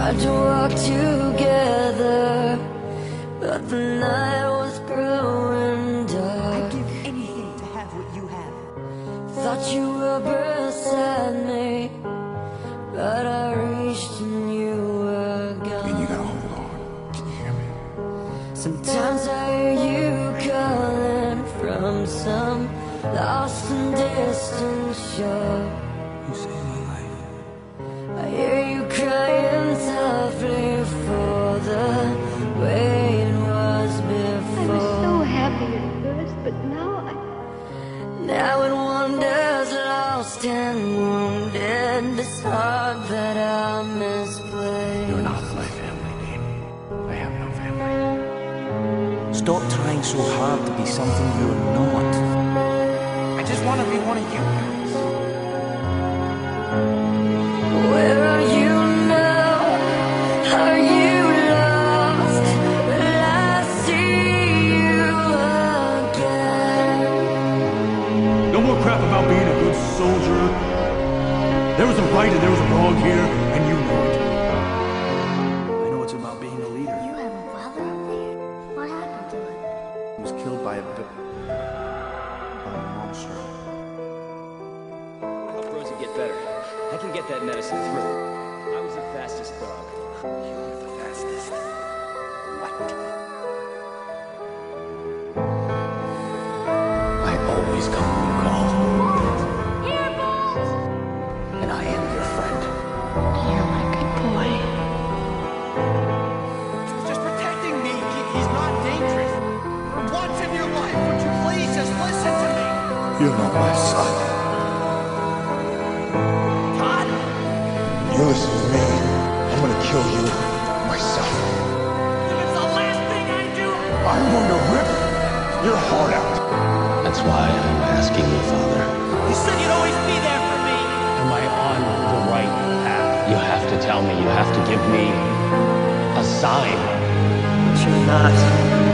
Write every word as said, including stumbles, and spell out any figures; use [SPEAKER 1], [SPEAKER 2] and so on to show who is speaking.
[SPEAKER 1] tried to walk together, but the night was growing dark.
[SPEAKER 2] I'd give anything to have what you have.
[SPEAKER 1] Thought you were beside me, but I reached and you were gone.
[SPEAKER 3] And you gotta hold on. Can you hear me?
[SPEAKER 1] Sometimes I hear you calling from some lost and distant shore.
[SPEAKER 3] You saved my life.
[SPEAKER 1] I hear you crying softly for the way it was before.
[SPEAKER 4] I was so happy at first, but now I...
[SPEAKER 1] Now it wanders lost and wounded, this heart that I misplaced.
[SPEAKER 3] You're not my family, Dean. I have no family.
[SPEAKER 5] Stop trying so hard to be something you're not.
[SPEAKER 3] I just want to be one of you guys.
[SPEAKER 1] Where are you now? Are you lost? Will I see you again?
[SPEAKER 6] No more crap about being a good soldier. There was a right and there was a wrong here, and you know it.
[SPEAKER 5] I know it's about being a leader.
[SPEAKER 4] You have a brother up there? What happened to him?
[SPEAKER 5] He was killed by a bi- by a monster.
[SPEAKER 7] Help Rosie get better. I can get that medicine through. I was the fastest dog.
[SPEAKER 5] You were the fastest. What?
[SPEAKER 3] I always come when you call.
[SPEAKER 4] Here, Bones!
[SPEAKER 3] And I am your friend.
[SPEAKER 4] You're my good boy.
[SPEAKER 8] He's just protecting me. He- He's not dangerous. For once in your life, would you please just listen to me?
[SPEAKER 3] You're not my son.
[SPEAKER 8] Todd?
[SPEAKER 3] You listen to me, I'm gonna kill you myself.
[SPEAKER 8] If it's the last thing I do,
[SPEAKER 3] I'm going to rip your heart out.
[SPEAKER 9] That's why I'm asking you, Father.
[SPEAKER 8] you said you'd always be there for me.
[SPEAKER 9] Am I on the right path? You have to tell me. You have to give me a sign.
[SPEAKER 5] But you're not.